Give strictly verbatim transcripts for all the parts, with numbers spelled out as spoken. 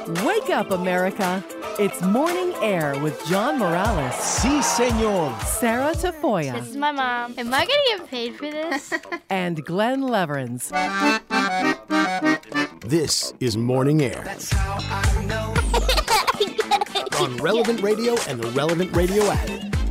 Wake up, America. It's Morning Air with John Morales. Si, senor. Sarah Tafoya. This is my mom. Am I going to get paid for this? And Glenn Leverins. This is Morning Air. That's how I know. On Relevant Radio and the Relevant Radio app.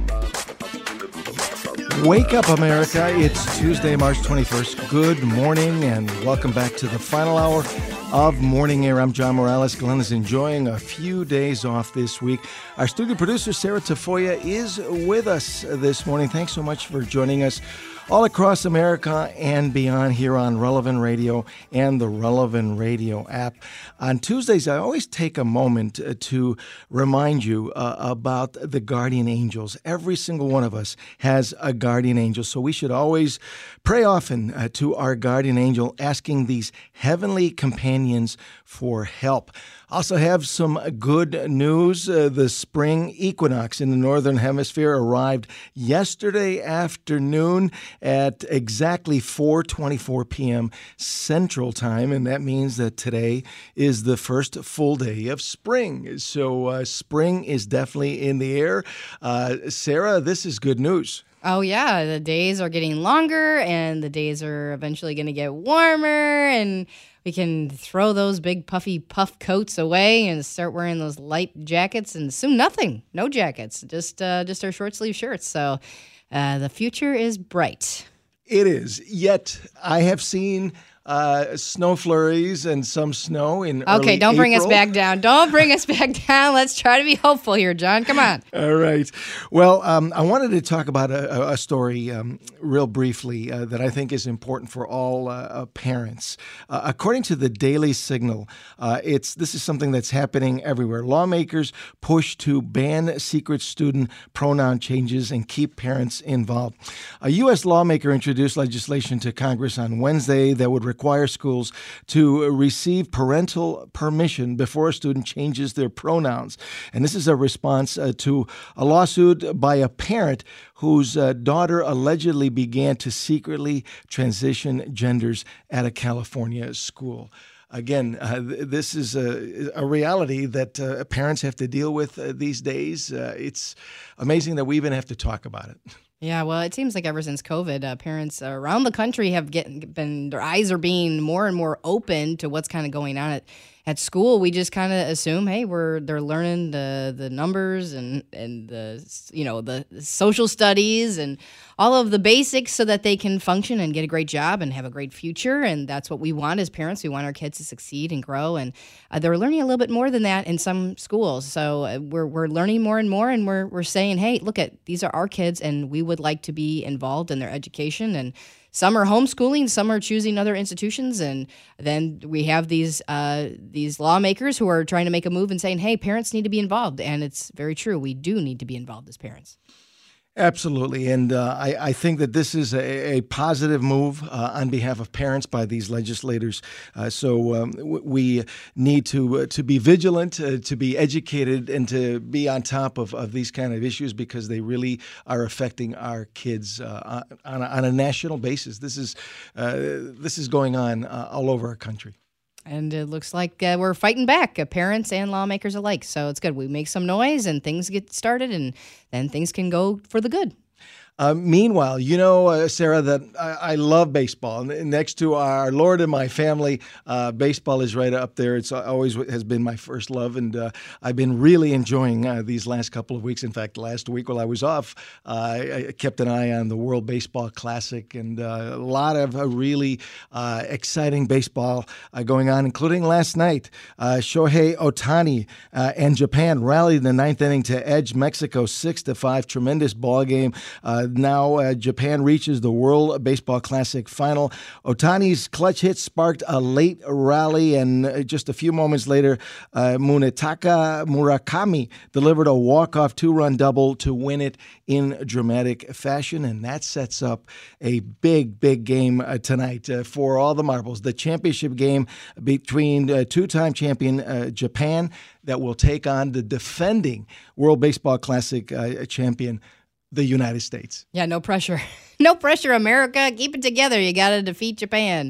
Wake up, America. It's Tuesday, March twenty-first. Good morning and welcome back to the final hour of Morning Air. I'm John Morales. Glenn is enjoying a few days off this week. Our studio producer, Sarah Tafoya, is with us this morning. Thanks so much for joining us all across America and beyond here on Relevant Radio and the Relevant Radio app. On Tuesdays, I always take a moment uh, to remind you uh, about the guardian angels. Every single one of us has a guardian angel, so we should always pray often uh, to our guardian angel, asking these heavenly companions for help. Also have some good news. Uh, the spring equinox in the Northern Hemisphere arrived yesterday afternoon at exactly four twenty-four p.m. Central Time, and that means that today is the first full day of spring. So uh, spring is definitely in the air. Uh, Sarah, this is good news. Oh, yeah. The days are getting longer, and the days are eventually going to get warmer, and we can throw those big puffy puff coats away and start wearing those light jackets, and soon nothing. No jackets, just uh, just our short sleeve shirts. So uh, the future is bright. It is. Yet I have seen uh, snow flurries and some snow in early Okay, don't bring April. us back down. Don't bring us back down. Let's try to be hopeful here, John. Come on. All right. Well, um, I wanted to talk about a, a story um, real briefly uh, that I think is important for all uh, uh, parents. Uh, according to the Daily Signal, uh, it's this is something that's happening everywhere. Lawmakers push to ban secret student pronoun changes and keep parents involved. A U S lawmaker introduced legislation to Congress on Wednesday that would require schools to receive parental permission before a student changes their pronouns. And this is a response uh, to a lawsuit by a parent whose uh, daughter allegedly began to secretly transition genders at a California school. Again, uh, th- this is a, a reality that uh, parents have to deal with uh, these days. Uh, it's amazing that we even have to talk about it. Yeah, well, it seems like ever since COVID, uh, parents around the country have get, been, their eyes are being more and more open to what's kind of going on at, at school. We just kind of assume, hey, we're they're learning the the numbers and and the you know the social studies and all of the basics so that they can function and get a great job and have a great future. And that's what we want as parents. We want our kids to succeed and grow. And uh, they're learning a little bit more than that in some schools. So uh, we're we're learning more and more, and we're we're saying, hey, look at these are our kids, and we would like to be involved in their education. And some are homeschooling, some are choosing other institutions, and then we have these uh, these lawmakers who are trying to make a move and saying, hey, parents need to be involved. And it's very true. We do need to be involved as parents. Absolutely. And uh, I, I think that this is a, a positive move uh, on behalf of parents by these legislators. Uh, so um, w- we need to uh, to be vigilant, uh, to be educated, and to be on top of, of these kind of issues because they really are affecting our kids uh, on, a, on a national basis. This is, uh, this is going on uh, all over our country. And it looks like uh, we're fighting back, uh, parents and lawmakers alike. So it's good. We make some noise and things get started, and then things can go for the good. Uh, meanwhile, you know, uh, Sarah, that I, I love baseball. Next to our Lord and my family, uh, baseball is right up there. It's always has been my first love, and uh, I've been really enjoying uh, these last couple of weeks. In fact, last week while I was off, uh, I, I kept an eye on the World Baseball Classic, and uh, a lot of uh, really uh, exciting baseball uh, going on, including last night. Uh, Shohei Ohtani uh, and Japan rallied in the ninth inning to edge Mexico six to five. Tremendous ball game. Uh, now uh, Japan reaches the World Baseball Classic final. Ohtani's clutch hit sparked a late rally, and uh, just a few moments later, uh, Munetaka Murakami delivered a walk-off two-run double to win it in dramatic fashion, and that sets up a big, big game uh, tonight uh, for all the marbles. The championship game between uh, two-time champion uh, Japan that will take on the defending World Baseball Classic uh, champion, the United States. Yeah, no pressure. No pressure, America. Keep it together. You got to defeat Japan.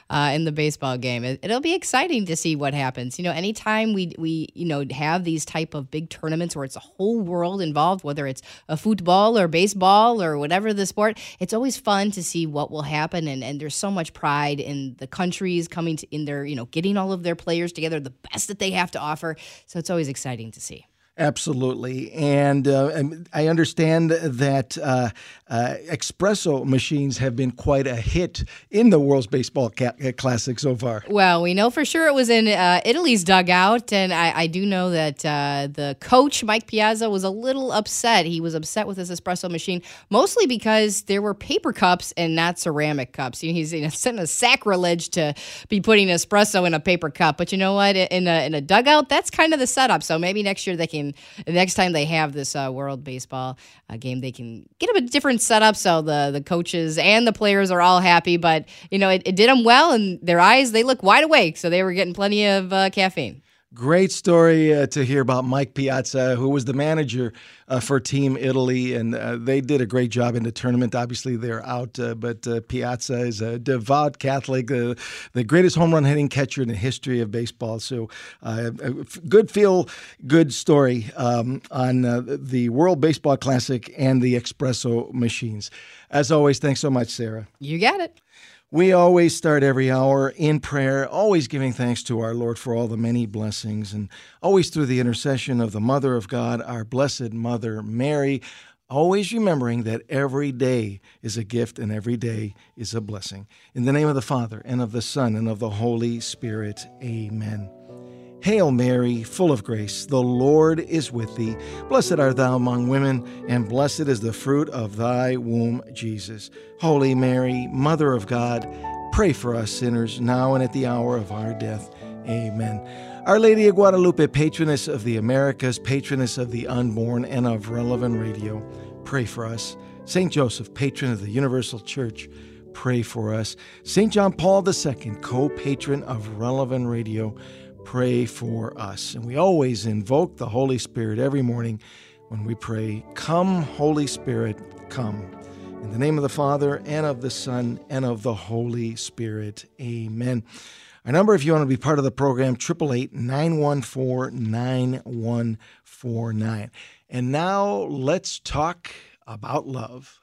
uh, in the baseball game. It, it'll be exciting to see what happens. You know, anytime we we you know have these type of big tournaments where it's a whole world involved, whether it's a football or baseball or whatever the sport, it's always fun to see what will happen. And, and there's so much pride in the countries coming to, in their, you know, getting all of their players together, the best that they have to offer. So it's always exciting to see. Absolutely. And, uh, and I understand that uh, uh, espresso machines have been quite a hit in the World's Baseball ca- Classic so far. Well, we know for sure it was in uh, Italy's dugout. And I, I do know that uh, the coach, Mike Piazza, was a little upset. He was upset with his espresso machine, mostly because there were paper cups and not ceramic cups. You know, he's you know, it's a sacrilege to be putting espresso in a paper cup. But you know what? In a, in a dugout, that's kind of the setup. So maybe next year they can The next time they have this uh, World Baseball uh, game, they can get a different setup so the, the coaches and the players are all happy. But, you know, it, it did them well, and their eyes, they look wide awake, so they were getting plenty of uh, caffeine. Great story uh, to hear about Mike Piazza, who was the manager uh, for Team Italy, and uh, they did a great job in the tournament. Obviously, they're out, uh, but uh, Piazza is a devout Catholic, uh, the greatest home run hitting catcher in the history of baseball. So, uh, a good feel, good story um, on uh, the World Baseball Classic and the espresso machines. As always, thanks so much, Sarah. You got it. We always start every hour in prayer, always giving thanks to our Lord for all the many blessings, and always through the intercession of the Mother of God, our Blessed Mother Mary, always remembering that every day is a gift and every day is a blessing. In the name of the Father, and of the Son, and of the Holy Spirit, amen. Hail Mary, full of grace, the Lord is with thee. Blessed art thou among women, and blessed is the fruit of thy womb, Jesus. Holy Mary, Mother of God, pray for us sinners, now and at the hour of our death. Amen. Our Lady of Guadalupe, patroness of the Americas, patroness of the unborn and of Relevant Radio, pray for us. Saint Joseph, patron of the Universal Church, pray for us. Saint John Paul the Second, co-patron of Relevant Radio, pray for us. And we always invoke the Holy Spirit every morning when we pray, "Come, Holy Spirit, come." In the name of the Father, and of the Son, and of the Holy Spirit. Amen. Our number, if you want to be part of the program, eight eight eight, nine one four, nine one four nine. And now let's talk about love.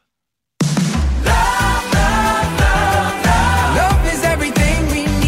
Love, love, love, love. Love is everything we need.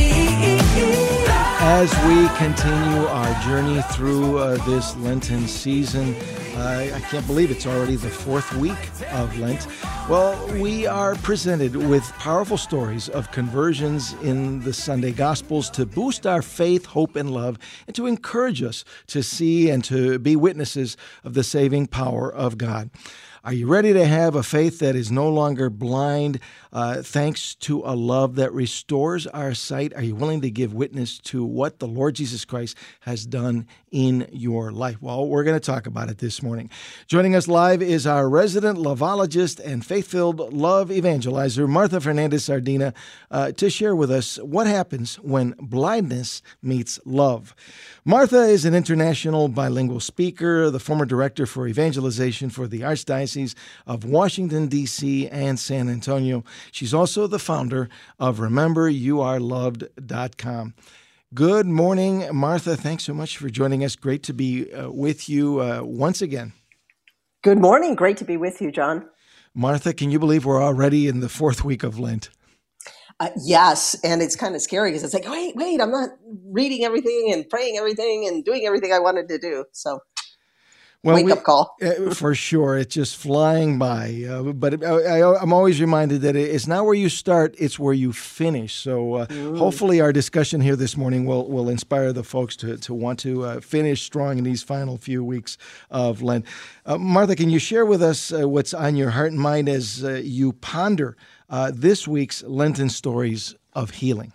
As we continue our journey through uh, this Lenten season, uh, I can't believe it's already the fourth week of Lent. Well, we are presented with powerful stories of conversions in the Sunday Gospels to boost our faith, hope, and love, and to encourage us to see and to be witnesses of the saving power of God. Are you ready to have a faith that is no longer blind, uh, thanks to a love that restores our sight? Are you willing to give witness to what the Lord Jesus Christ has done in your life? Well, we're going to talk about it this morning. Joining us live is our resident lovologist and faith-filled love evangelizer, Martha Fernandez-Sardina, uh, to share with us what happens when blindness meets love. Martha is an international bilingual speaker, the former director for evangelization for the Archdiocese of Washington, D C and San Antonio. She's also the founder of remember you are loved dot com. Good morning, Martha. Thanks so much for joining us. Great to be uh, with you uh, once again. Good morning. Great to be with you, John. Martha, can you believe we're already in the fourth week of Lent? Uh, yes, and it's kind of scary because it's like, wait, wait, I'm not reading everything and praying everything and doing everything I wanted to do. So, well, wake we, up call. uh, for sure. It's just flying by. Uh, but I, I, I'm always reminded that it's not where you start, it's where you finish. So uh, mm. hopefully our discussion here this morning will, will inspire the folks to, to want to uh, finish strong in these final few weeks of Lent. Uh, Martha, can you share with us uh, what's on your heart and mind as uh, you ponder Uh, this week's Lenten stories of healing?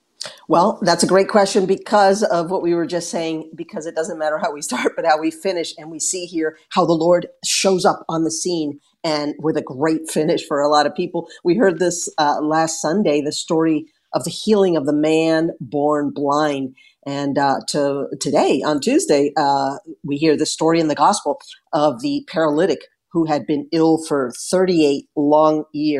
Well, that's a great question because of what we were just saying, because it doesn't matter how we start, but how we finish. And we see here how the Lord shows up on the scene and with a great finish for a lot of people. We heard this uh, last Sunday, the story of the healing of the man born blind. And uh, to today, on Tuesday, uh, we hear the story in the gospel of the paralytic who had been ill for thirty-eight long years.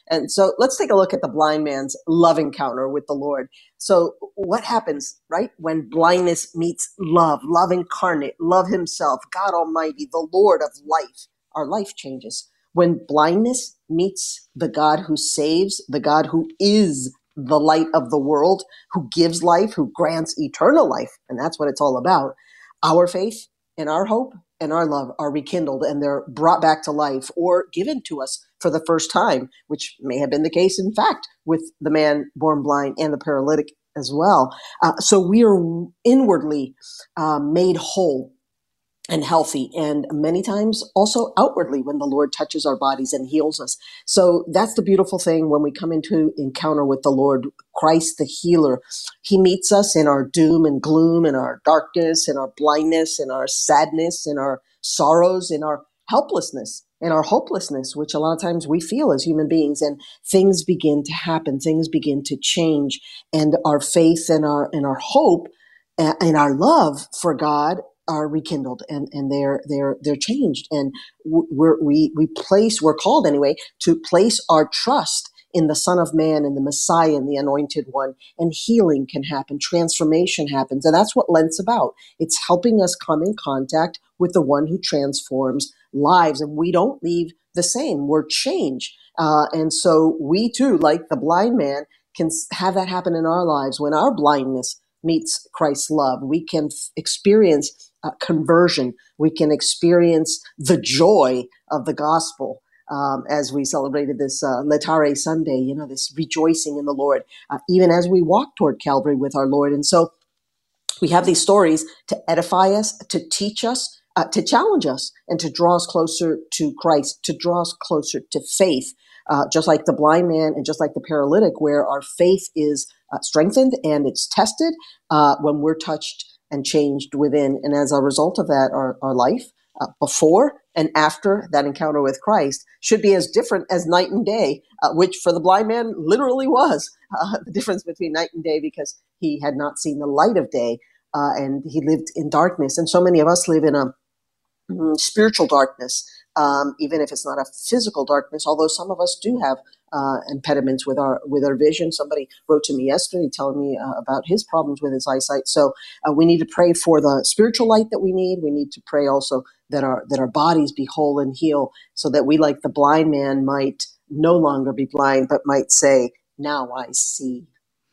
And so let's take a look at the blind man's love encounter with the Lord. So what happens, right? When blindness meets love, love incarnate, love himself, God Almighty, the Lord of life, our life changes. When blindness meets the God who saves, the God who is the light of the world, who gives life, who grants eternal life, and that's what it's all about, our faith and our hope and our love are rekindled, and they're brought back to life or given to us for the first time, which may have been the case, in fact, with the man born blind and the paralytic as well. Uh, so we are inwardly uh, made whole and healthy, and many times also outwardly when the Lord touches our bodies and heals us. So that's the beautiful thing when we come into encounter with the Lord, Christ the healer. He meets us in our doom and gloom, in our darkness, in our blindness, in our sadness, in our sorrows, in our helplessness, in our hopelessness, which a lot of times we feel as human beings, and things begin to happen, things begin to change, and our faith and our and our hope and our love for God are rekindled, and, and they're they're they're changed, and we're, we we place we're called anyway to place our trust in the Son of Man, in the Messiah, in the Anointed One, and healing can happen, transformation happens, and that's what Lent's about. It's helping us come in contact with the One who transforms lives, and we don't leave the same. We're changed, uh, and so we too, like the blind man, can have that happen in our lives when our blindness meets Christ's love. We can f- experience uh, conversion. We can experience the joy of the gospel um, as we celebrated this uh, Laetare Sunday, you know, this rejoicing in the Lord, uh, even as we walk toward Calvary with our Lord. And so we have these stories to edify us, to teach us, uh, to challenge us, and to draw us closer to Christ, to draw us closer to faith, uh, just like the blind man and just like the paralytic, where our faith is uh, strengthened and it's tested uh, when we're touched and changed within. And as a result of that, our, our life uh, before and after that encounter with Christ should be as different as night and day, uh, which for the blind man literally was uh, the difference between night and day, because he had not seen the light of day uh, and he lived in darkness. And so many of us live in a mm, spiritual darkness, um, even if it's not a physical darkness, although some of us do have uh, impediments with our with our vision. Somebody wrote to me yesterday telling me uh, about his problems with his eyesight. So uh, we need to pray for the spiritual light that we need. We need to pray also that our that our bodies be whole and heal, so that we, like the blind man, might no longer be blind, but might say, "Now I see."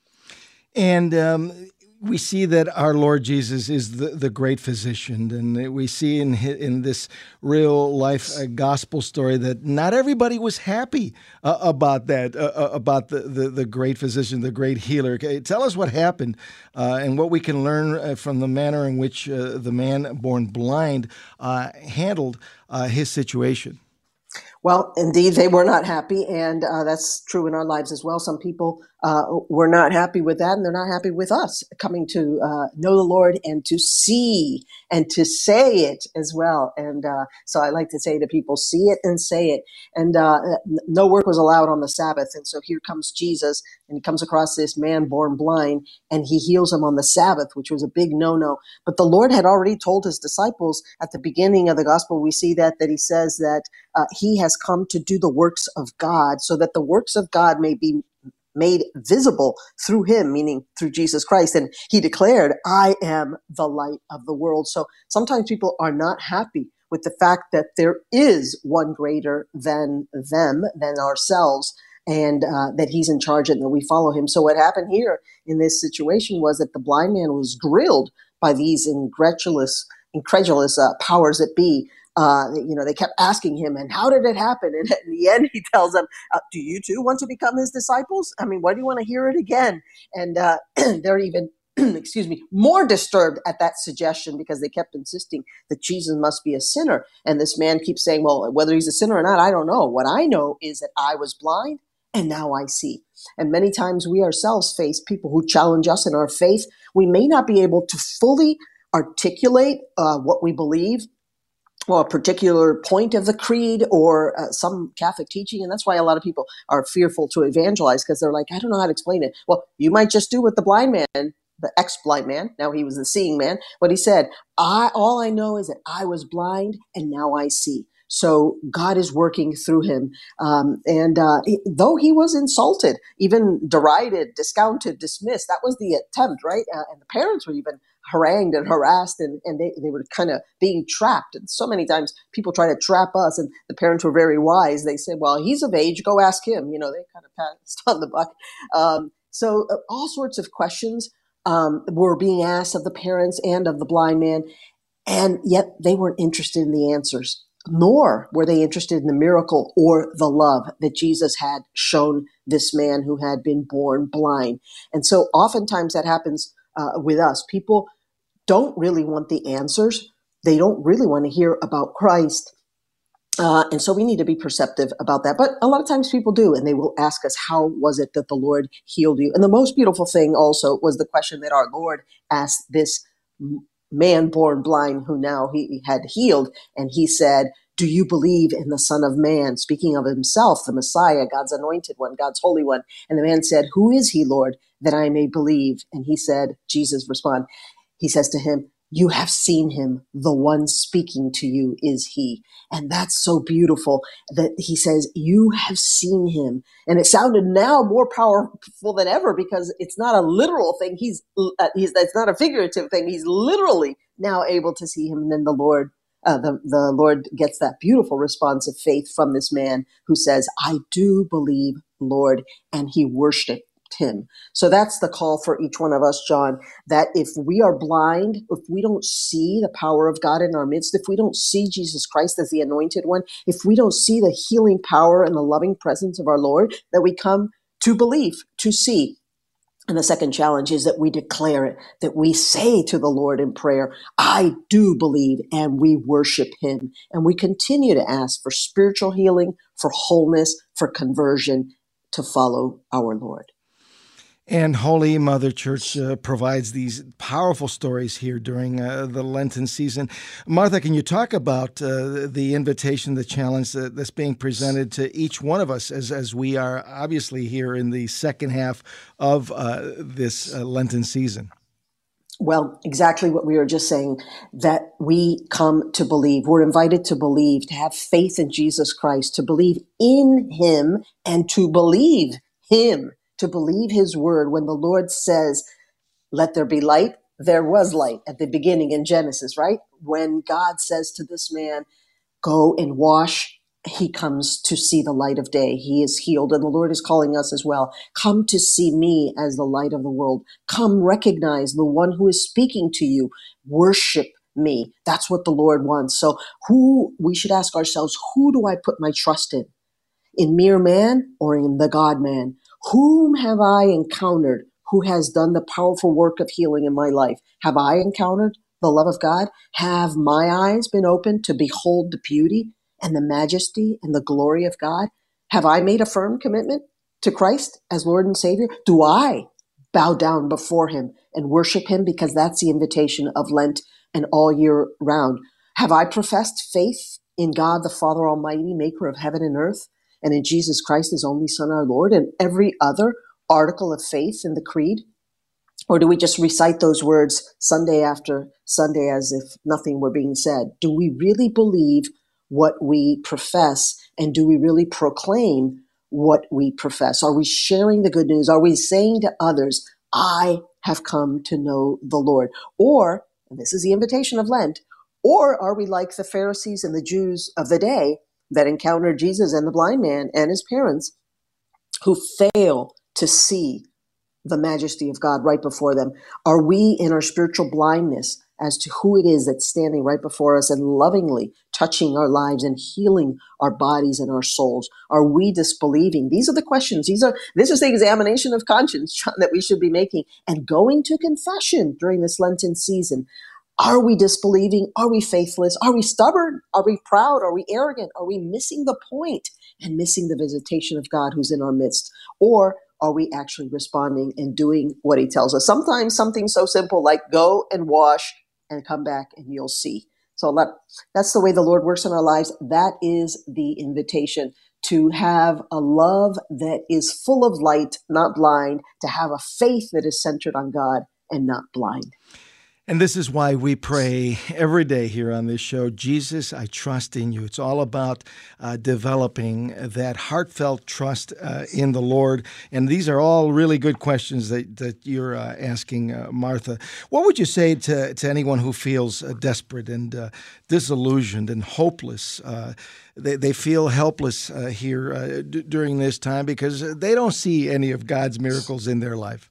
And um, we see that our Lord Jesus is the, the great physician, and we see in in this real life uh, gospel story that not everybody was happy uh, about that, uh, about the, the, the great physician, the great healer. Okay, tell us what happened uh, and what we can learn uh, from the manner in which uh, the man born blind uh, handled uh, his situation. Well, indeed, they were not happy, and uh, that's true in our lives as well. Some people uh, were not happy with that, and they're not happy with us coming to uh, know the Lord and to see and to say it as well. And uh, so I like to say to people, see it and say it. And uh, no work was allowed on the Sabbath, and so here comes Jesus, and he comes across this man born blind, and he heals him on the Sabbath, which was a big no-no. But the Lord had already told his disciples at the beginning of the gospel, we see that, that he says that uh, he has come to do the works of God, so that the works of God may be made visible through him, meaning through Jesus Christ. And he declared, I am the light of the world. So sometimes people are not happy with the fact that there is one greater than them, than ourselves, and uh, that he's in charge and that we follow him. So what happened here in this situation was that the blind man was grilled by these incredulous, incredulous uh, powers that be. Uh, you know, they kept asking him, and how did it happen? And in the end, he tells them, uh, do you too want to become his disciples? I mean, why do you want to hear it again? And uh, they're even, excuse me, more disturbed at that suggestion, because they kept insisting that Jesus must be a sinner. And this man keeps saying, well, whether he's a sinner or not, I don't know. What I know is that I was blind and now I see. And many times we ourselves face people who challenge us in our faith. We may not be able to fully articulate uh, what we believe, well, a particular point of the creed or uh, some Catholic teaching. And that's why a lot of people are fearful to evangelize, because they're like, I don't know how to explain it. Well, you might just do what the blind man, the ex-blind man, now he was the seeing man, what he said, I all I know is that I was blind and now I see. So God is working through him. Um, and uh, he- though he was insulted, even derided, discounted, dismissed, that was the attempt, right? Uh, and the parents were even harangued and harassed, and, and they, they were kind of being trapped. And so many times people try to trap us, and the parents were very wise. They said, well, he's of age, go ask him. You know, they kind of passed on the buck. Um, so uh, all sorts of questions um, were being asked of the parents and of the blind man, and yet they weren't interested in the answers, nor were they interested in the miracle or the love that Jesus had shown this man who had been born blind. And so oftentimes that happens uh, with us. People don't really want the answers. They don't really want to hear about Christ. Uh, and so we need to be perceptive about that. But a lot of times people do, and they will ask us, how was it that the Lord healed you? And the most beautiful thing also was the question that our Lord asked this man born blind who now he had healed. And he said, do you believe in the Son of Man? Speaking of himself, the Messiah, God's anointed one, God's holy one. And the man said, who is he, Lord, that I may believe? And he said, Jesus responded, he says to him, you have seen him. The one speaking to you is he. And that's so beautiful that he says, you have seen him. And it sounded now more powerful than ever because it's not a literal thing. He's, uh, he's, that's not a figurative thing. He's literally now able to see him. And then the Lord, uh, the, the Lord gets that beautiful response of faith from this man who says, I do believe, Lord. And he worshiped him. So that's the call for each one of us, John, that if we are blind, if we don't see the power of God in our midst, if we don't see Jesus Christ as the anointed one, if we don't see the healing power and the loving presence of our Lord, that we come to believe, to see. And the second challenge is that we declare it, that we say to the Lord in prayer, I do believe, and we worship him. And we continue to ask for spiritual healing, for wholeness, for conversion to follow our Lord. And Holy Mother Church uh, provides these powerful stories here during uh, the Lenten season. Martha, can you talk about uh, the invitation, the challenge that, that's being presented to each one of us as, as we are obviously here in the second half of uh, this uh, Lenten season? Well, exactly what we were just saying, that we come to believe. We're invited to believe, to have faith in Jesus Christ, to believe in him and to believe him. To believe his word. When the Lord says, let there be light, there was light at the beginning in Genesis, right? When God says to this man, go and wash, he comes to see the light of day. He is healed. And the Lord is calling us as well. Come to see me as the light of the world. Come recognize the one who is speaking to you. Worship me. That's what the Lord wants. So who, we should ask ourselves, who do I put my trust in? In mere man or in the God man? Whom have I encountered who has done the powerful work of healing in my life? Have I encountered the love of God? Have my eyes been opened to behold the beauty and the majesty and the glory of God? Have I made a firm commitment to Christ as Lord and Savior? Do I bow down before him and worship him? Because that's the invitation of Lent and all year round. Have I professed faith in God, the Father Almighty, maker of heaven and earth? And in Jesus Christ, his only Son, our Lord, and every other article of faith in the creed? Or do we just recite those words Sunday after Sunday as if nothing were being said? Do we really believe what we profess? And do we really proclaim what we profess? Are we sharing the good news? Are we saying to others, I have come to know the Lord? Or, and this is the invitation of Lent, or are we like the Pharisees and the Jews of the day that encountered Jesus and the blind man and his parents, who fail to see the majesty of God right before them? Are we in our spiritual blindness as to who it is that's standing right before us and lovingly touching our lives and healing our bodies and our souls? Are we disbelieving? These are the questions. These are, this is the examination of conscience, John, that we should be making and going to confession during this Lenten season. Are we disbelieving? Are we faithless? Are we stubborn? Are we proud? Are we arrogant? Are we missing the point and missing the visitation of God who's in our midst? Or are we actually responding and doing what he tells us? Sometimes something so simple like go and wash and come back and you'll see. So let, that's the way the Lord works in our lives. That is the invitation, to have a love that is full of light, not blind, to have a faith that is centered on God and not blind. And this is why we pray every day here on this show, Jesus, I trust in you. It's all about uh, developing that heartfelt trust uh, in the Lord. And these are all really good questions that, that you're uh, asking, uh, Martha. What would you say to, to anyone who feels uh, desperate and uh, disillusioned and hopeless? Uh, they, they feel helpless uh, here uh, d- during this time because they don't see any of God's miracles in their life.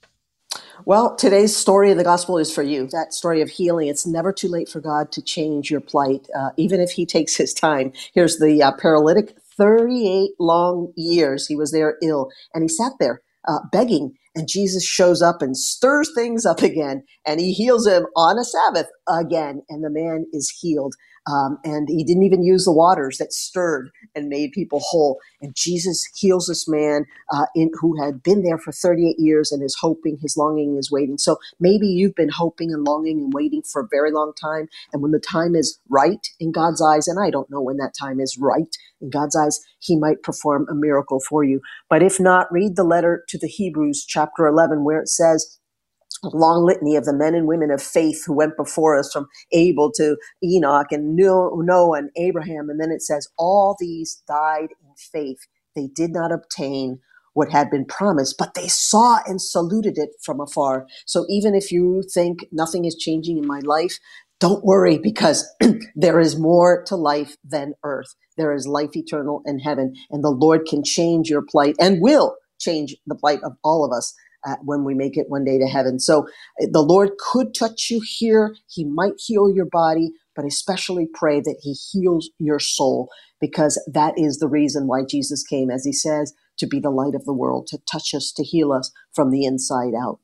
Well, today's story of the gospel is for you. That story of healing. It's never too late for God to change your plight, uh, even if he takes his time. Here's the uh, paralytic, thirty-eight long years he was there ill, and he sat there uh, begging, and Jesus shows up and stirs things up again, and he heals him on a Sabbath again, and the man is healed. Um, and he didn't even use the waters that stirred and made people whole. And Jesus heals this man uh, in, who had been there for thirty-eight years and is hoping, his longing is waiting. So maybe you've been hoping and longing and waiting for a very long time. And when the time is right in God's eyes, and I don't know when that time is right in God's eyes, he might perform a miracle for you. But if not, read the letter to the Hebrews, chapter eleven, where it says, a long litany of the men and women of faith who went before us, from Abel to Enoch and Noah and Abraham. And then it says, all these died in faith. They did not obtain what had been promised, but they saw and saluted it from afar. So even if you think nothing is changing in my life, don't worry, because there is more to life than earth. There is life eternal in heaven, and the Lord can change your plight and will change the plight of all of us Uh, when we make it one day to heaven. So the Lord could touch you here. He might heal your body, but especially pray that he heals your soul, because that is the reason why Jesus came, as he says, to be the light of the world, to touch us, to heal us from the inside out.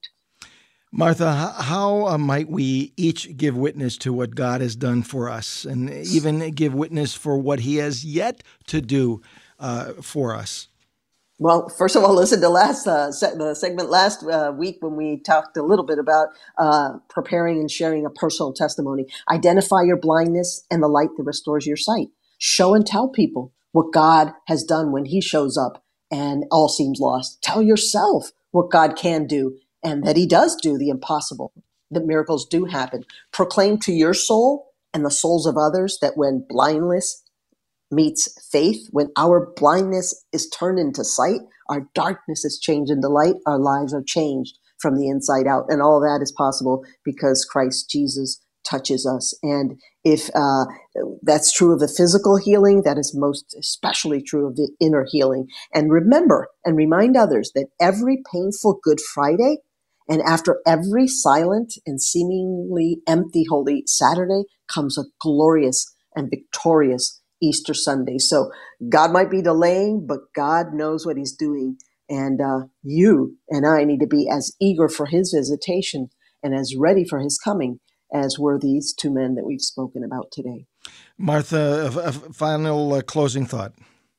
Martha, how uh, might we each give witness to what God has done for us, and even give witness for what he has yet to do uh, for us? Well, first of all, listen to last uh, se- the segment last uh, week when we talked a little bit about uh, preparing and sharing a personal testimony. Identify your blindness and the light that restores your sight. Show and tell people what God has done when he shows up and all seems lost. Tell yourself what God can do and that he does do the impossible, that miracles do happen. Proclaim to your soul and the souls of others that when blindness meets faith, when our blindness is turned into sight, our darkness is changed into light, our lives are changed from the inside out. And all that is possible because Christ Jesus touches us. And if uh, that's true of the physical healing, that is most especially true of the inner healing. And remember and remind others that every painful Good Friday and after every silent and seemingly empty Holy Saturday comes a glorious and victorious Easter Sunday. So God might be delaying, but God knows what he's doing. And uh, you and I need to be as eager for his visitation and as ready for his coming as were these two men that we've spoken about today. Martha, a, a final uh, closing thought.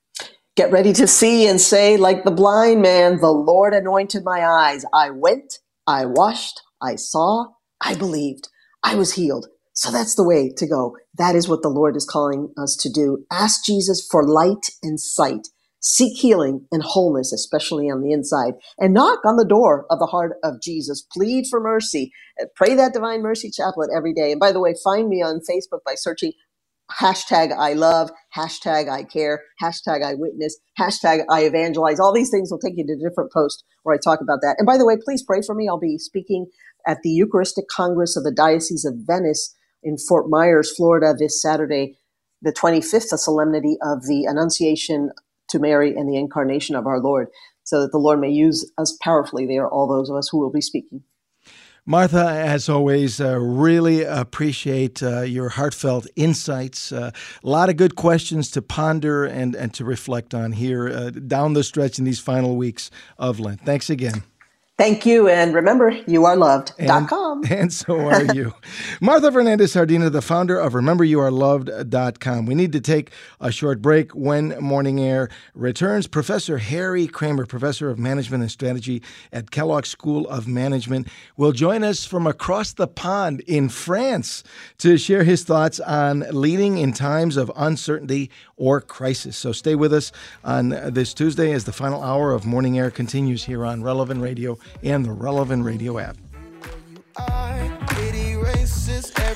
Get ready to see and say, like the blind man, the Lord anointed my eyes. I went, I washed, I saw, I believed, I was healed. So that's the way to go. That is what the Lord is calling us to do. Ask Jesus for light and sight. Seek healing and wholeness, especially on the inside. And knock on the door of the heart of Jesus. Plead for mercy. Pray that Divine Mercy Chaplet every day. And by the way, find me on Facebook by searching hashtag I love, hashtag I care, hashtag I witness, hashtag I evangelize. All these things will take you to different posts where I talk about that. And by the way, please pray for me. I'll be speaking at the Eucharistic Congress of the Diocese of Venice in Fort Myers, Florida, this Saturday, the twenty-fifth, a solemnity of the Annunciation to Mary and the Incarnation of our Lord, so that the Lord may use us powerfully there, all those of us who will be speaking. Martha, as always, uh, really appreciate uh, your heartfelt insights. Uh, a lot of good questions to ponder and, and to reflect on here uh, down the stretch in these final weeks of Lent. Thanks again. Thank you. And remember, you are loved dot com. And, and so are you. Martha Fernandez Sardina, the founder of remember you are loved dot com. We need to take a short break. When Morning Air returns, Professor Harry Kramer, Professor of Management and Strategy at Kellogg School of Management, will join us from across the pond in France to share his thoughts on leading in times of uncertainty or crisis. So stay with us on this Tuesday as the final hour of Morning Air continues here on Relevant Radio and the Relevant Radio app. It erases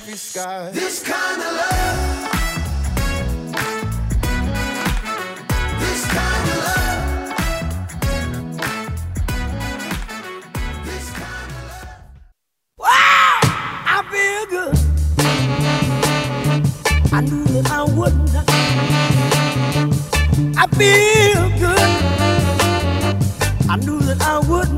every sky. This kind of love. This kind of love. This kind of love. Wow! I feel good. I knew that I wouldn't. I feel good. I knew that I wouldn't.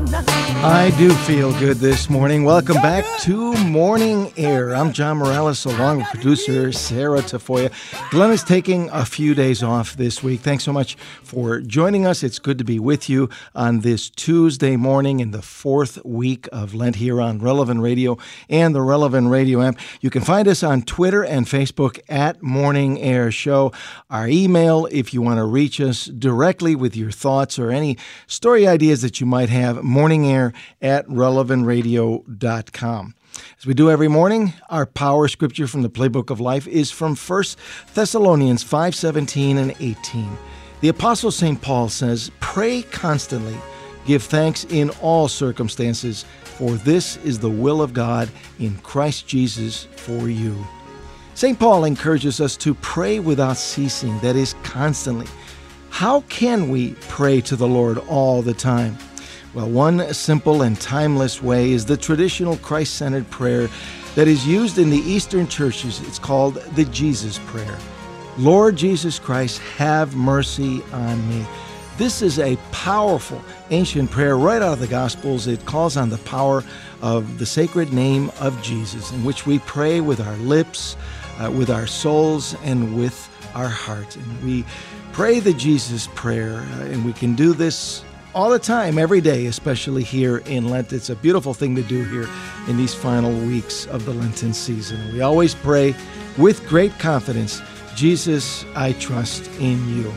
I do feel good this morning. Welcome back to Morning Air. I'm John Morales, along with producer Sarah Tafoya. Glenn is taking a few days off this week. Thanks so much for joining us. It's good to be with you on this Tuesday morning in the fourth week of Lent here on Relevant Radio and the Relevant Radio app. You can find us on Twitter and Facebook at Morning Air Show. Our email, if you want to reach us directly with your thoughts or any story ideas that you might have, morningair at relevant radio dot com. As we do every morning, our power scripture from the Playbook of Life is from First Thessalonians five seventeen and eighteen. The Apostle Saint Paul says, "Pray constantly, give thanks in all circumstances, for this is the will of God in Christ Jesus for you." Saint Paul encourages us to pray without ceasing, that is, constantly. How can we pray to the Lord all the time? Well, one simple and timeless way is the traditional Christ-centered prayer that is used in the Eastern churches. It's called the Jesus Prayer. Lord Jesus Christ, have mercy on me. This is a powerful ancient prayer right out of the Gospels. It calls on the power of the sacred name of Jesus, in which we pray with our lips, uh, with our souls, and with our heart. And we pray the Jesus Prayer, uh, and we can do this all the time, every day, especially here in Lent. It's a beautiful thing to do here in these final weeks of the Lenten season. We always pray with great confidence, Jesus, I trust in you.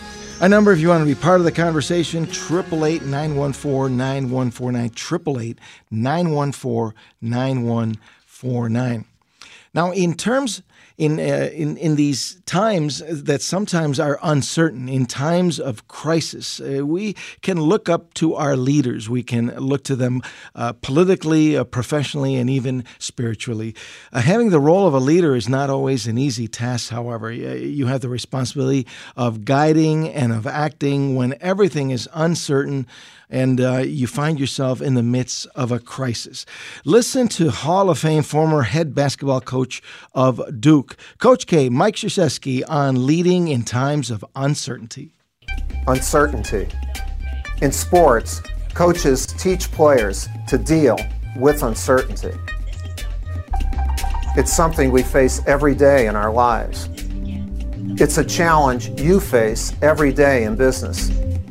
A number, if you want to be part of the conversation, eight eight eight, nine one four, nine one four nine, eight eight eight, nine one four, nine one four nine. Now, in terms In, uh, in in these times that sometimes are uncertain, in times of crisis, uh, we can look up to our leaders. We can look to them uh, politically, uh, professionally, and even spiritually. Uh, having the role of a leader is not always an easy task, however. You have the responsibility of guiding and of acting when everything is uncertain and uh, you find yourself in the midst of a crisis. Listen to Hall of Fame former head basketball coach of Duke, Coach K, Mike Krzyzewski, on leading in times of uncertainty. Uncertainty. In sports, coaches teach players to deal with uncertainty. It's something we face every day in our lives. It's a challenge you face every day in business.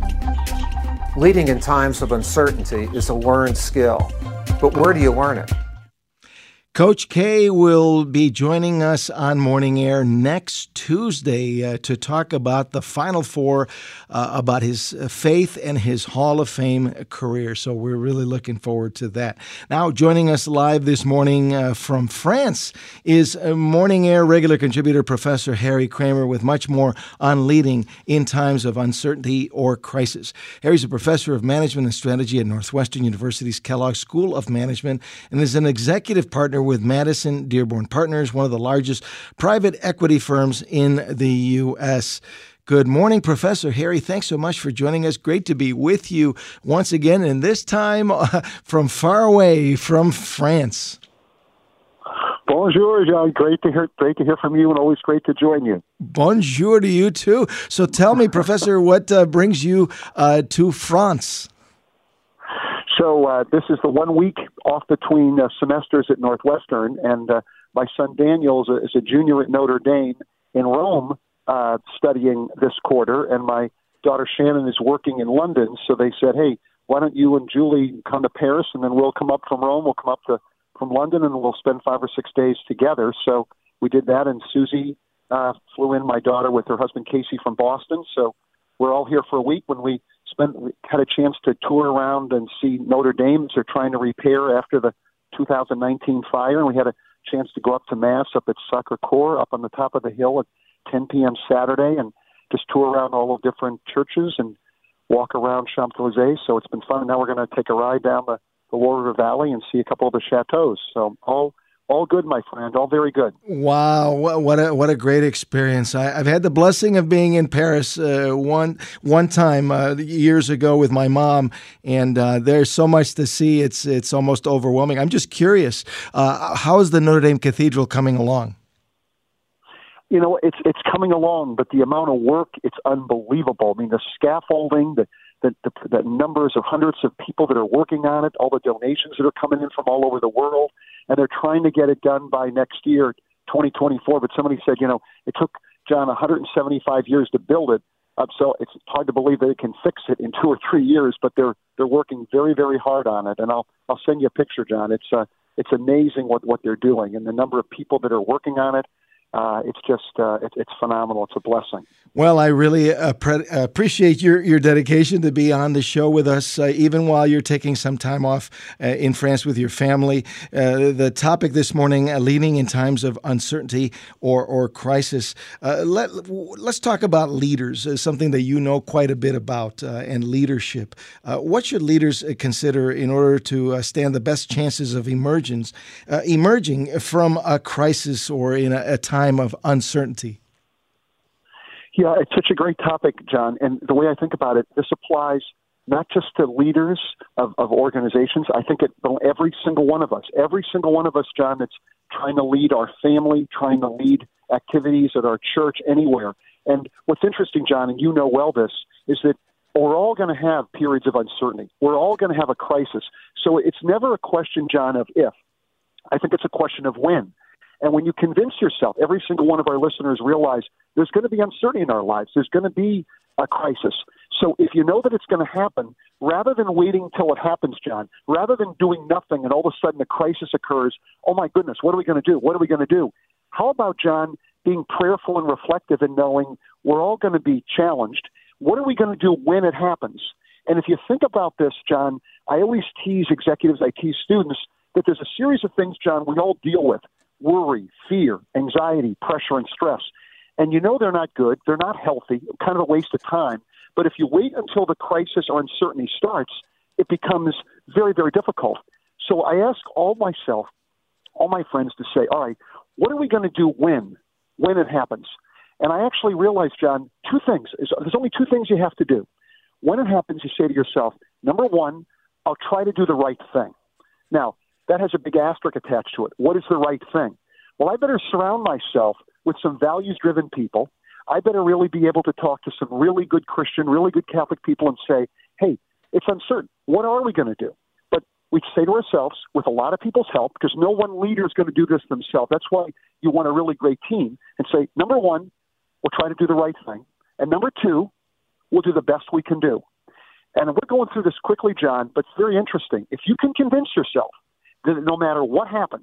Leading in times of uncertainty is a learned skill, but where do you learn it? Coach K will be joining us on Morning Air next Tuesday uh, to talk about the Final Four, uh, about his faith and his Hall of Fame career. So we're really looking forward to that. Now, joining us live this morning uh, from France is uh, Morning Air regular contributor Professor Harry Kramer with much more on leading in times of uncertainty or crisis. Harry's a professor of management and strategy at Northwestern University's Kellogg School of Management and is an executive partner with Madison Dearborn Partners, one of the largest private equity firms in the U S. Good morning, Professor Harry. Thanks so much for joining us. Great to be with you once again, and this time uh, from far away, from France. Bonjour, John. Great to hear. Great to hear from you, and always great to join you. Bonjour to you too. So, tell me, Professor, what uh, brings you uh, to France? So uh, this is the one week off between uh, semesters at Northwestern, and uh, my son Daniel is a, is a junior at Notre Dame in Rome, uh, studying this quarter, and my daughter Shannon is working in London. So they said, "Hey, why don't you and Julie come to Paris, and then we'll come up from Rome. We'll come up to from London, and we'll spend five or six days together." So we did that, and Susie uh, flew in, my daughter, with her husband Casey from Boston. So we're all here for a week. When we spent had a chance to tour around and see Notre Dame as they're trying to repair after the two thousand nineteen fire, and we had a chance to go up to Mass up at Sacré-Cœur, up on the top of the hill at ten p.m. Saturday, and just tour around all the different churches and walk around Champs-Élysées. So it's been fun. Now we're going to take a ride down the, the Loire River Valley and see a couple of the chateaus. So all all good, my friend. All very good. Wow, what what a, what a great experience! I, I've had the blessing of being in Paris uh, one one time uh, years ago with my mom, and uh, there's so much to see. It's it's almost overwhelming. I'm just curious, uh, how is the Notre Dame Cathedral coming along? You know, it's it's coming along, but the amount of work, it's unbelievable. I mean, the scaffolding, the The, the, the numbers of hundreds of people that are working on it, all the donations that are coming in from all over the world, and they're trying to get it done by next year, twenty twenty-four. But somebody said, you know, it took John one hundred seventy-five years to build it, uh, so it's hard to believe that it can fix it in two or three years. But they're they're working very, very hard on it, and I'll I'll send you a picture, John. It's uh, it's amazing what what they're doing, and the number of people that are working on it. Uh, it's just, uh, it, it's phenomenal. It's a blessing. Well, I really uh, pre- appreciate your, your dedication to be on the show with us, uh, even while you're taking some time off uh, in France with your family. Uh, the topic this morning, uh, leading in times of uncertainty or, or crisis. Uh, let, let's talk about leaders, uh, something that you know quite a bit about, uh, and leadership. Uh, what should leaders consider in order to uh, stand the best chances of emergence, uh, emerging from a crisis or in a, a time of uncertainty? Yeah, it's such a great topic, John. And the way I think about it, this applies not just to leaders of, of organizations. I think it every single one of us, every single one of us, John, that's trying to lead our family, trying to lead activities at our church, anywhere. And what's interesting, John, and you know well this, is that we're all going to have periods of uncertainty. We're all going to have a crisis. So it's never a question, John, of if. I think it's a question of when. And when you convince yourself, every single one of our listeners realize there's going to be uncertainty in our lives. There's going to be a crisis. So if you know that it's going to happen, rather than waiting till it happens, John, rather than doing nothing and all of a sudden a crisis occurs, oh my goodness, what are we going to do? What are we going to do? How about, John, being prayerful and reflective and knowing we're all going to be challenged? What are we going to do when it happens? And if you think about this, John, I always tease executives, I tease students, that there's a series of things, John, we all deal with. Worry, fear, anxiety, pressure, and stress. And you know they're not good. They're not healthy, kind of a waste of time. But if you wait until the crisis or uncertainty starts, it becomes very, very difficult. So I ask all myself, all my friends to say, all right, what are we going to do when, when it happens? And I actually realized, John, two things. There's only two things you have to do. When it happens, you say to yourself, number one, I'll try to do the right thing. Now, that has a big asterisk attached to it. What is the right thing? Well, I better surround myself with some values-driven people. I better really be able to talk to some really good Christian, really good Catholic people and say, hey, it's uncertain. What are we going to do? But we say to ourselves, with a lot of people's help, because no one leader is going to do this themselves. That's why you want a really great team, and say, number one, we'll try to do the right thing. And number two, we'll do the best we can do. And we're going through this quickly, John, but it's very interesting. If you can convince yourself that no matter what happens,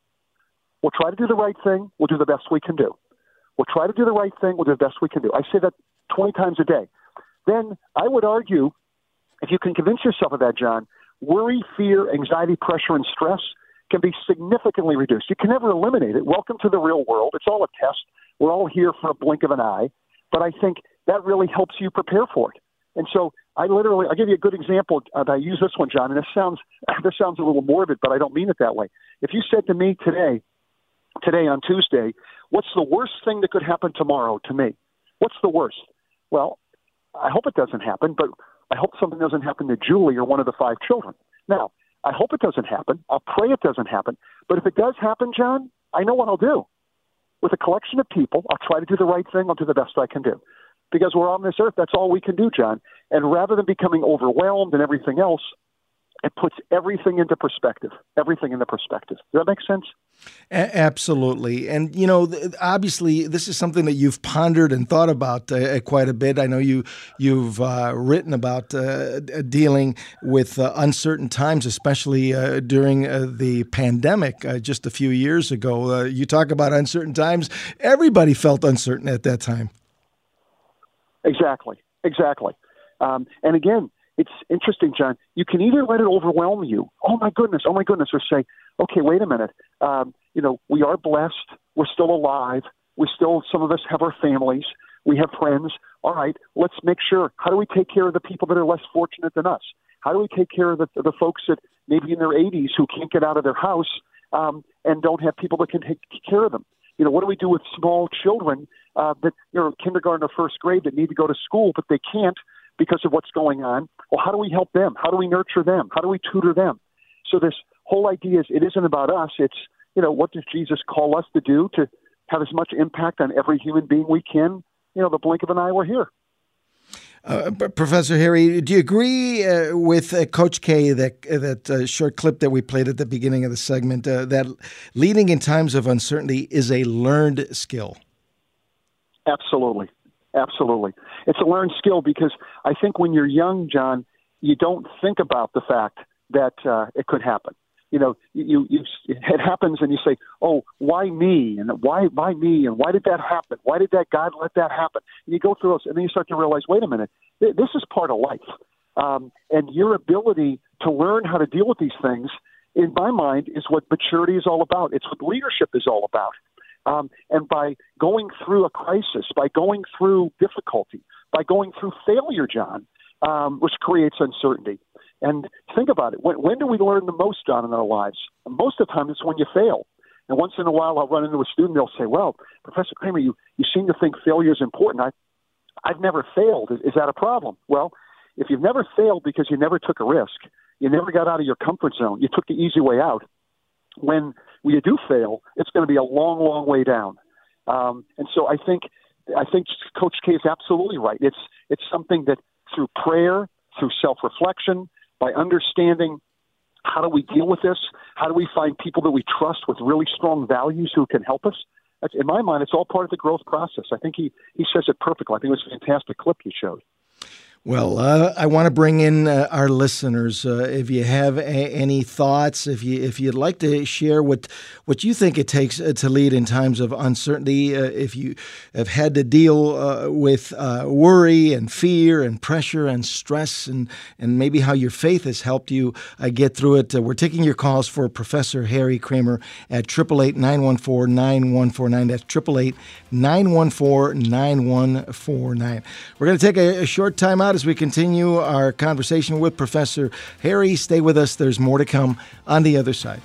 we'll try to do the right thing, we'll do the best we can do. We'll try to do the right thing, we'll do the best we can do. I say that twenty times a day. Then I would argue, if you can convince yourself of that, John, worry, fear, anxiety, pressure, and stress can be significantly reduced. You can never eliminate it. Welcome to the real world. It's all a test. We're all here for a blink of an eye. But I think that really helps you prepare for it. And so I literally, I'll give you a good example. Uh, I use this one, John, and this sounds this sounds a little morbid, but I don't mean it that way. If you said to me today, today on Tuesday, what's the worst thing that could happen tomorrow to me? What's the worst? Well, I hope it doesn't happen, but I hope something doesn't happen to Julie or one of the five children. Now, I hope it doesn't happen. I'll pray it doesn't happen. But if it does happen, John, I know what I'll do. With a collection of people, I'll try to do the right thing. I'll do the best I can do. Because we're on this earth, that's all we can do, John. And rather than becoming overwhelmed and everything else, it puts everything into perspective, everything into perspective. Does that make sense? A- absolutely. And, you know, th- obviously, this is something that you've pondered and thought about uh, quite a bit. I know you, you've uh, written about uh, dealing with uh, uncertain times, especially uh, during uh, the pandemic uh, just a few years ago. Uh, you talk about uncertain times. Everybody felt uncertain at that time. Exactly. Exactly. Um, and again, it's interesting, John. You can either let it overwhelm you. Oh, my goodness. Oh, my goodness. Or say, okay, wait a minute. Um, you know, we are blessed. We're still alive. We still, some of us have our families. We have friends. All right, let's make sure. How do we take care of the people that are less fortunate than us? How do we take care of the, the folks that maybe in their eighties who can't get out of their house? Um, and don't have people that can take care of them? You know, what do we do with small children uh, that, you know, kindergarten or first grade that need to go to school, but they can't because of what's going on? Well, how do we help them? How do we nurture them? How do we tutor them? So this whole idea is it isn't about us. It's, you know, what does Jesus call us to do to have as much impact on every human being we can? You know, the blink of an eye, we're here. Uh, Professor Harry, do you agree uh, with uh, Coach K, that that uh, short clip that we played at the beginning of the segment, uh, that leading in times of uncertainty is a learned skill? Absolutely. Absolutely. It's a learned skill because I think when you're young, John, you don't think about the fact that uh, it could happen. You know, you, you, it happens and you say, oh, why me? And why, why me? And why did that happen? Why did that God let that happen? And you go through those and then you start to realize, wait a minute, th- this is part of life. Um, and your ability to learn how to deal with these things, in my mind, is what maturity is all about. It's what leadership is all about. Um, and by going through a crisis, by going through difficulty, by going through failure, John, um, which creates uncertainty. And think about it. When, when do we learn the most, John, in our lives? Most of the time, it's when you fail. And once in a while, I'll run into a student. They'll say, well, Professor Kramer, you, you seem to think failure is important. I, I've never failed. Is, is that a problem? Well, if you've never failed because you never took a risk, you never got out of your comfort zone, you took the easy way out, when you do fail, it's going to be a long, long way down. Um, and so I think I think Coach K is absolutely right. It's it's something that through prayer, through self-reflection, by understanding how do we deal with this, how do we find people that we trust with really strong values who can help us, that's, in my mind, it's all part of the growth process. I think he, he says it perfectly. I think it was a fantastic clip you showed. Well, uh, I want to bring in uh, our listeners. Uh, if you have a- any thoughts, if you if you'd like to share what what you think it takes uh, to lead in times of uncertainty, uh, if you have had to deal uh, with uh, worry and fear and pressure and stress, and and maybe how your faith has helped you uh, get through it, uh, we're taking your calls for Professor Harry Kramer at eight eight eight, nine one four, nine one four nine. That's eight eight eight, nine one four, nine one four nine. We're going to take a, a short time out as we continue our conversation with Professor Harry. Stay with us. There's more to come on the other side.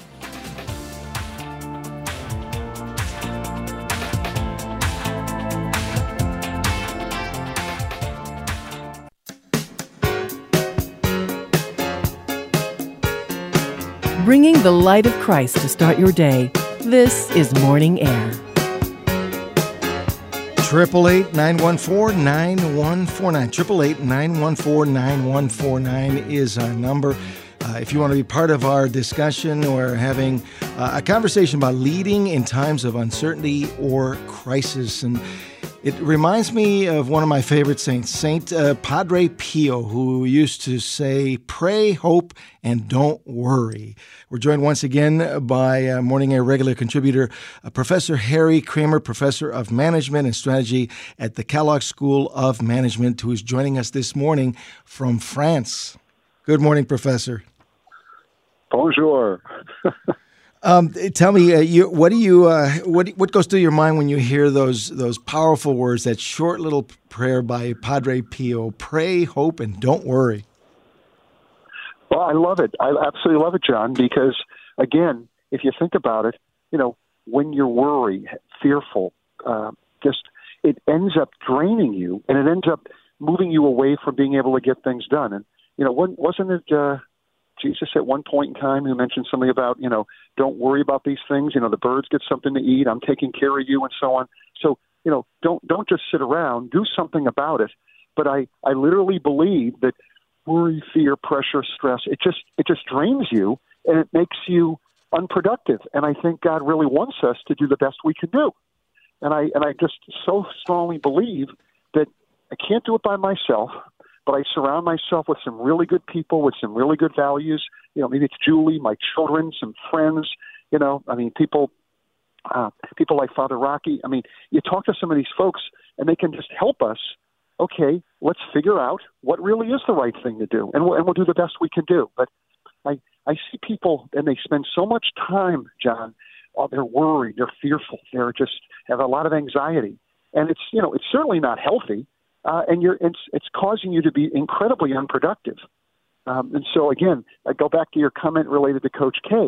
Bringing the light of Christ to start your day. This is Morning Air. Triple eight nine one four nine one four nine. Triple eight nine one four nine one four nine is our number. Uh, if you want to be part of our discussion, we're having uh, a conversation about leading in times of uncertainty or crisis. And it reminds me of one of my favorite saints, Saint uh, Padre Pio, who used to say, pray, hope, and don't worry. We're joined once again by uh, Morning Air regular contributor, uh, Professor Harry Kramer, Professor of Management and Strategy at the Kellogg School of Management, who is joining us this morning from France. Good morning, Professor. Bonjour. Um, tell me, uh, you, what do you, uh, what what goes through your mind when you hear those those powerful words, that short little prayer by Padre Pio? Pray, hope, and don't worry. Well, I love it. I absolutely love it, John, because, again, if you think about it, you know, when you're worried, fearful, uh, just it ends up draining you, and it ends up moving you away from being able to get things done. And, you know, wasn't it uh, Jesus at one point in time who mentioned something about, you know, don't worry about these things. You know, the birds get something to eat. I'm taking care of you and so on. So, you know, don't don't just sit around. Do something about it. But I, I literally believe that worry, fear, pressure, stress, it just it just drains you and it makes you unproductive. And I think God really wants us to do the best we can do. And I and I just so strongly believe that I can't do it by myself, but I surround myself with some really good people with some really good values. You know, maybe it's Julie, my children, some friends. You know, I mean, people, uh, people like Father Rocky. I mean, you talk to some of these folks, and they can just help us. Okay, let's figure out what really is the right thing to do, and we'll, and we'll do the best we can do. But I, I see people, and they spend so much time, John. Oh, they're worried, they're fearful, they're just have a lot of anxiety, and it's you know, it's certainly not healthy. Uh, and you're, it's, it's causing you to be incredibly unproductive. Um, and so, again, I go back to your comment related to Coach K.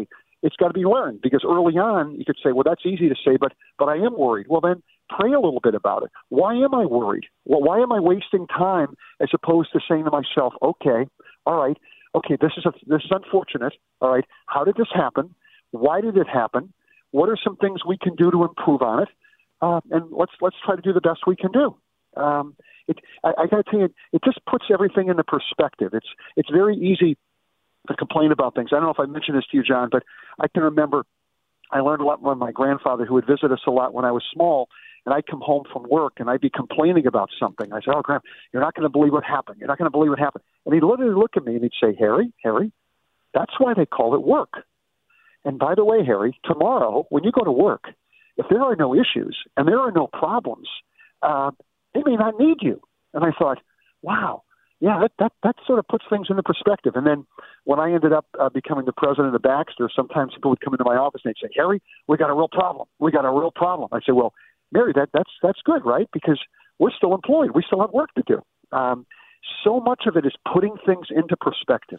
it's got to be learned, because early on you could say, well, that's easy to say, but but I am worried. Well, then pray a little bit about it. Why am I worried? Well, why am I wasting time as opposed to saying to myself, okay, all right, okay, this is a, this is unfortunate. All right, how did this happen? Why did it happen? What are some things we can do to improve on it? Uh, and let's let's try to do the best we can do. Um, it, I, I got to tell you, it just puts everything into perspective. It's it's very easy to complain about things. I don't know if I mentioned this to you, John, but I can remember I learned a lot from my grandfather, who would visit us a lot when I was small, and I'd come home from work and I'd be complaining about something. I said, oh, Grandpa, you're not going to believe what happened. You're not going to believe what happened. And he'd literally look at me and he'd say, Harry, Harry, that's why they call it work. And by the way, Harry, tomorrow when you go to work, if there are no issues and there are no problems, uh, they may not need you. And I thought, wow, yeah, that, that, that sort of puts things into perspective. And then when I ended up uh, becoming the president of Baxter, sometimes people would come into my office and they'd say, Harry, we got a real problem. We got a real problem. I'd say, well, Mary, that, that's that's good, right? Because we're still employed. We still have work to do. Um, so much of it is putting things into perspective.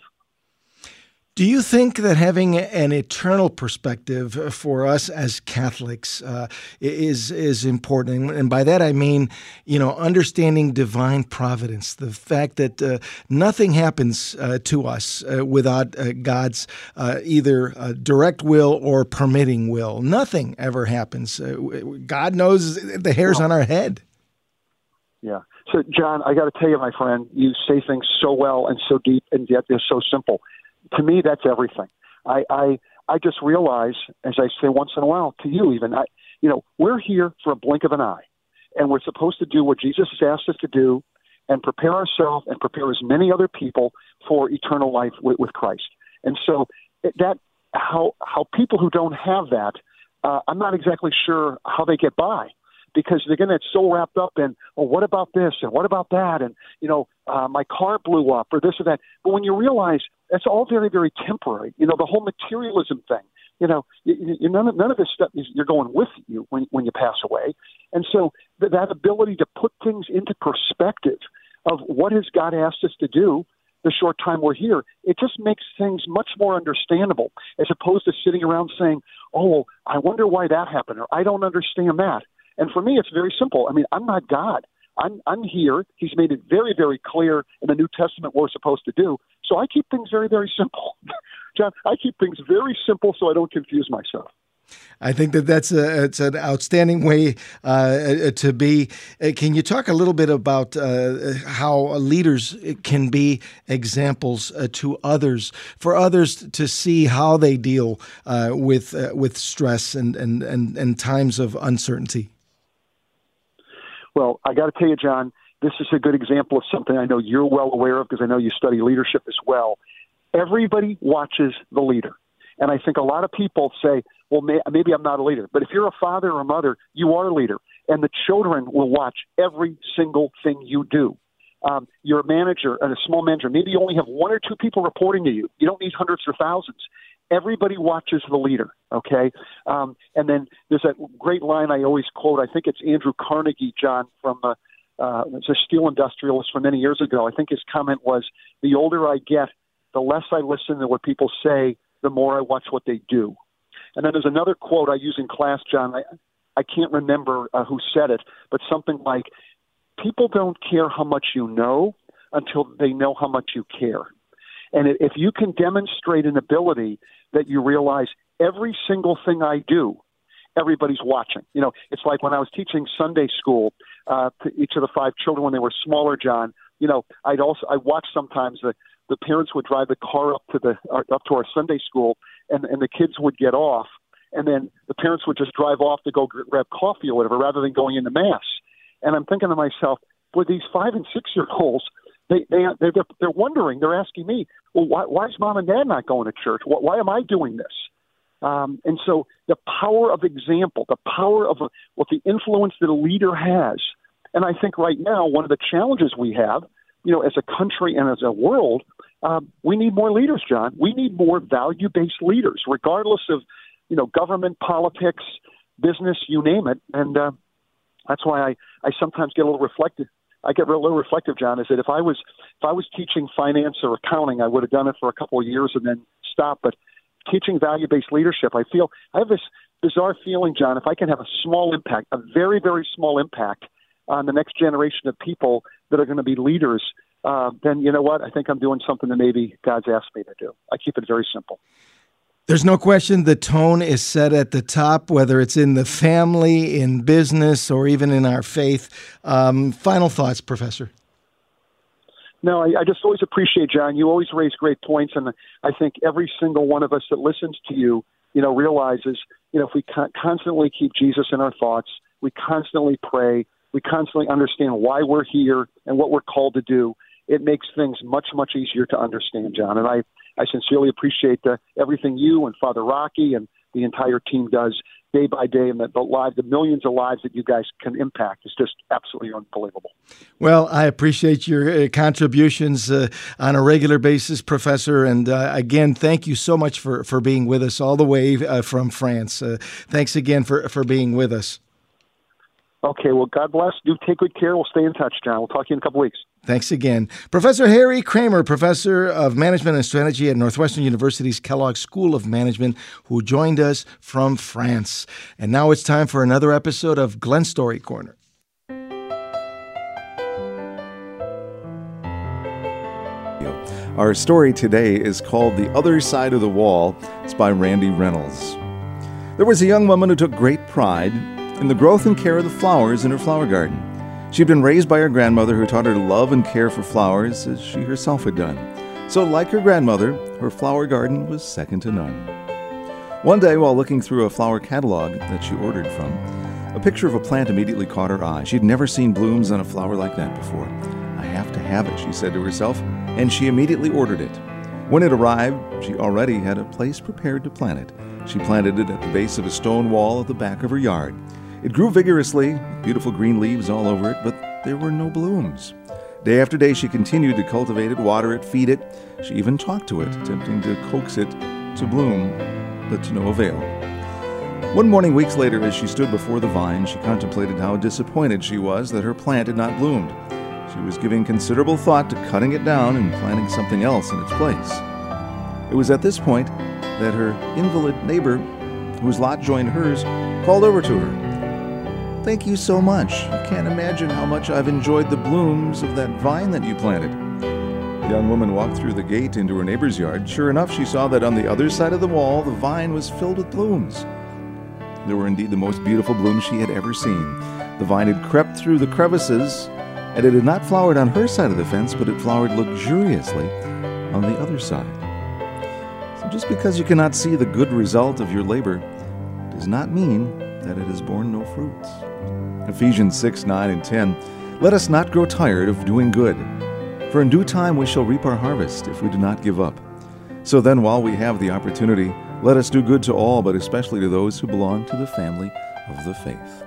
Do you think that having an eternal perspective for us as Catholics uh, is is important? And by that I mean, you know, understanding divine providence, the fact that uh, nothing happens uh, to us uh, without uh, God's uh, either uh, direct will or permitting will. Nothing ever happens. Uh, God knows the hairs on our head. Yeah. So, John, I got to tell you, my friend, you say things so well and so deep, and yet they're so simple. To me, that's everything. I, I I just realize, as I say once in a while to you even, I, you know, we're here for a blink of an eye, and we're supposed to do what Jesus has asked us to do and prepare ourselves and prepare as many other people for eternal life with, with Christ. And so that how how people who don't have that, uh, I'm not exactly sure how they get by. Because they're going to get so wrapped up in, oh, what about this and what about that? And, you know, uh, my car blew up or this or that. But when you realize that's all very, very temporary, you know, the whole materialism thing, you know, you, you, none, of, none of this stuff is you're going with you when, when you pass away. And so th- that ability to put things into perspective of what has God asked us to do the short time we're here, it just makes things much more understandable as opposed to sitting around saying, oh, I wonder why that happened or I don't understand that. And for me, it's very simple. I mean, I'm not God. I'm I'm here. He's made it very, very clear in the New Testament what we're supposed to do. So I keep things very, very simple. John, I keep things very simple so I don't confuse myself. I think that that's a, it's an outstanding way uh, to be. Uh, can you talk a little bit about uh, how leaders can be examples uh, to others, for others to see how they deal uh, with uh, with stress and, and, and, and times of uncertainty? Well, I got to tell you, John, this is a good example of something I know you're well aware of because I know you study leadership as well. Everybody watches the leader. And I think a lot of people say, well, may, maybe I'm not a leader. But if you're a father or a mother, you are a leader. And the children will watch every single thing you do. Um, you're a manager and a small manager. Maybe you only have one or two people reporting to you. You don't need hundreds or thousands. Everybody watches the leader, okay? Um, and then there's that great line I always quote. I think it's Andrew Carnegie, John, from uh, uh, it's a steel industrialist from many years ago. I think his comment was, the older I get, the less I listen to what people say, the more I watch what they do. And then there's another quote I use in class, John. I, I can't remember uh, who said it, but something like, people don't care how much you know until they know how much you care. And if you can demonstrate an ability that you realize every single thing I do, everybody's watching. You know, it's like when I was teaching Sunday school uh, to each of the five children when they were smaller, John, you know, I'd also, I watched sometimes the, the parents would drive the car up to the, uh, up to our Sunday school and, and the kids would get off. And then the parents would just drive off to go grab coffee or whatever, rather than going into mass. And I'm thinking to myself, boy, these five and six year olds, They, they, they're, they're wondering, they're asking me, well, why, why is mom and dad not going to church? Why, why am I doing this? Um, and so the power of example, the power of a, what the influence that a leader has. And I think right now, one of the challenges we have, you know, as a country and as a world, um, we need more leaders, John. We need more value-based leaders, regardless of, you know, government, politics, business, you name it. And uh, that's why I, I sometimes get a little reflective. I get a little reflective, John, is that if I was if I was teaching finance or accounting, I would have done it for a couple of years and then stopped. But teaching value-based leadership. I feel I have this bizarre feeling, John, if I can have a small impact, a very, very small impact on the next generation of people that are going to be leaders, uh, then you know what? I think I'm doing something that maybe God's asked me to do. I keep it very simple. There's no question the tone is set at the top, whether it's in the family, in business, or even in our faith. Um, final thoughts, Professor? No, I, I just always appreciate, John. You always raise great points, and I think every single one of us that listens to you, you know, realizes, you know, if we con- constantly keep Jesus in our thoughts, we constantly pray, we constantly understand why we're here and what we're called to do, it makes things much, much easier to understand, John. And I, I sincerely appreciate the, everything you and Father Rocky and the entire team does day by day, and the, the lives, the millions of lives that you guys can impact is just absolutely unbelievable. Well, I appreciate your uh, contributions uh, on a regular basis, Professor. And uh, again, thank you so much for, for being with us all the way uh, from France. Uh, thanks again for, for being with us. Okay, well, God bless. Do take good care. We'll stay in touch, John. We'll talk to you in a couple weeks. Thanks again. Professor Harry Kramer, Professor of Management and Strategy at Northwestern University's Kellogg School of Management, who joined us from France. And now it's time for another episode of Glenn Story Corner. Our story today is called The Other Side of the Wall. It's by Randy Reynolds. There was a young woman who took great pride in the growth and care of the flowers in her flower garden. She'd been raised by her grandmother, who taught her to love and care for flowers as she herself had done. So, like her grandmother, her flower garden was second to none. One day, while looking through a flower catalog that she ordered from, a picture of a plant immediately caught her eye. She'd never seen blooms on a flower like that before. I have to have it, she said to herself, and she immediately ordered it. When it arrived, she already had a place prepared to plant it. She planted it at the base of a stone wall at the back of her yard. It grew vigorously, with beautiful green leaves all over it, but there were no blooms. Day after day, she continued to cultivate it, water it, feed it. She even talked to it, attempting to coax it to bloom, but to no avail. One morning, weeks later, as she stood before the vine, she contemplated how disappointed she was that her plant had not bloomed. She was giving considerable thought to cutting it down and planting something else in its place. It was at this point that her invalid neighbor, whose lot joined hers, called over to her. "Thank you so much. You can't imagine how much I've enjoyed the blooms of that vine that you planted." The young woman walked through the gate into her neighbor's yard. Sure enough, she saw that on the other side of the wall, the vine was filled with blooms. There were indeed the most beautiful blooms she had ever seen. The vine had crept through the crevices, and it had not flowered on her side of the fence, but it flowered luxuriously on the other side. So just because you cannot see the good result of your labor does not mean that it has borne no fruits. Ephesians six, nine, and ten. Let us not grow tired of doing good, for in due time we shall reap our harvest if we do not give up. So then, while we have the opportunity, let us do good to all, but especially to those who belong to the family of the faith.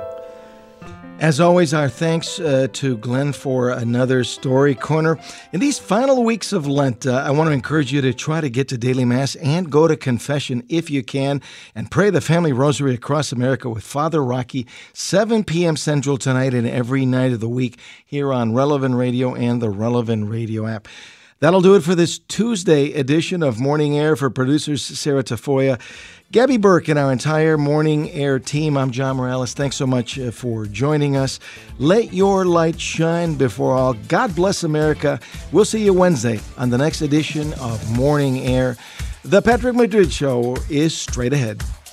As always, our thanks uh, to Glenn for another Story Corner. In these final weeks of Lent, uh, I want to encourage you to try to get to daily Mass and go to confession if you can, and pray the Family Rosary across America with Father Rocky, seven p.m. Central tonight and every night of the week here on Relevant Radio and the Relevant Radio app. That'll do it for this Tuesday edition of Morning Air. For producers Sarah Tafoya, Gabby Burke, and our entire Morning Air team, I'm John Morales. Thanks so much uh, for joining us. Let your light shine before all. God bless America. We'll see you Wednesday on the next edition of Morning Air. The Patrick Madrid Show is straight ahead.